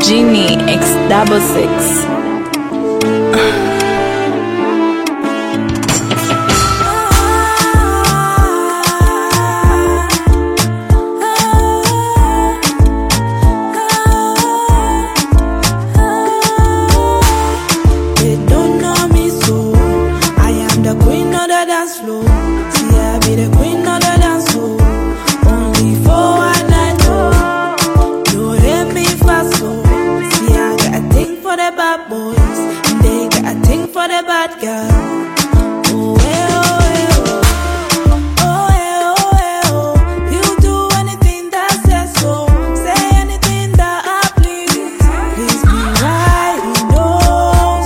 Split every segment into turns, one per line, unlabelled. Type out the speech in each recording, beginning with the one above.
Genie X66.
Bad boys, and they got a thing for the bad girl. Oh, you do anything that says so, say anything that I please. Please be right, you know.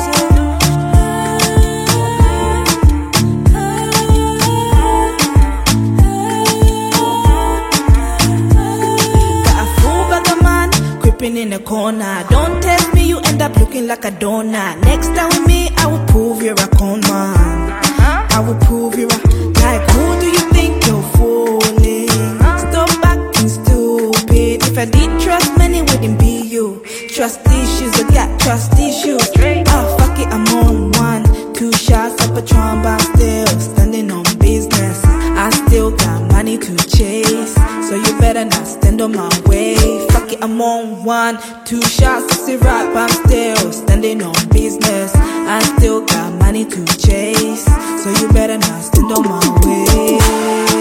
Got a fool bugger man creeping in the corner. Don't test me, you end up looking like a donut. Next time with me, I will prove you're a con man. I will prove you're a... Like, who do you think you're fooling? Stop acting stupid. If I did trust many, wouldn't be you. Trust issues, I got trust issues. Oh, fuck it, I'm on one. 2 shots of Patron, but I'm still standing on business. I still got money to chase, so you better not stand on my way. Fuck it, I'm on 1, 2 shots of syrup, I'm still standing on business. I still got money to chase, so you better not stand on my way.